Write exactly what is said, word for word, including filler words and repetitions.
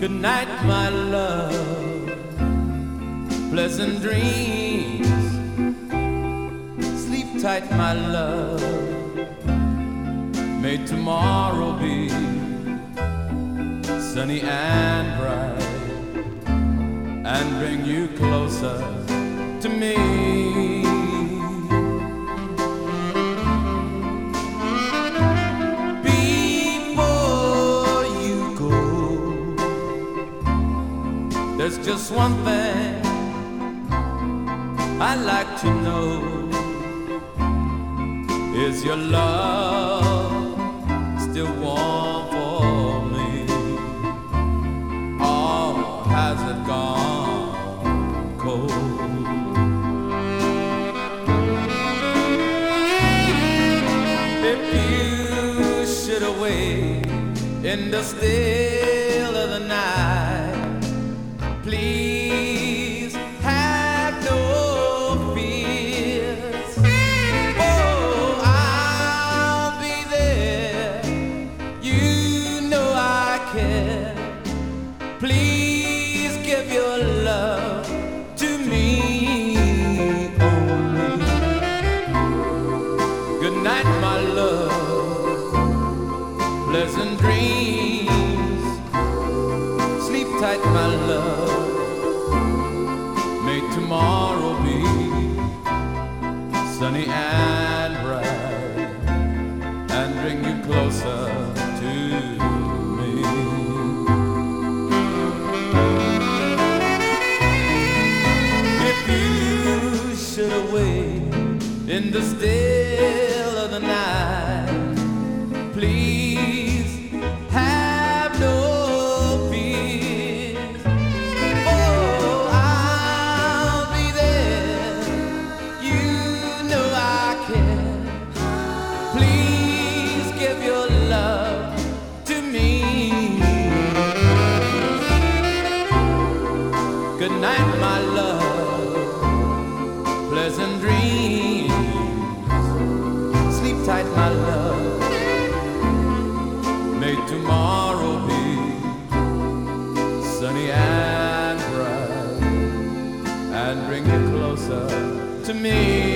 Good night, my love. Pleasant dreams. Sleep tight, my love. May tomorrow be sunny and bright and bring you closer to me. Before you go, there's just one thing I'd like to know. Is your love still warm for me, or has it gone cold? If you should awake in the still of the night, please have no fears. Oh, I'll be there. You know I care. Please give your love to me only. Good night, my love. Pleasant dreams. Sleep tight, my love. May tomorrow be sunny and bright and bring you closer to me. If you should awake in the still of the night, please have no fears. Oh, I'll be there. You know I care. Please give your love to me. Good night, my love. Pleasant dreams. Sleep tight, my love. May tomorrow be sunny and bright and bring you closer to me.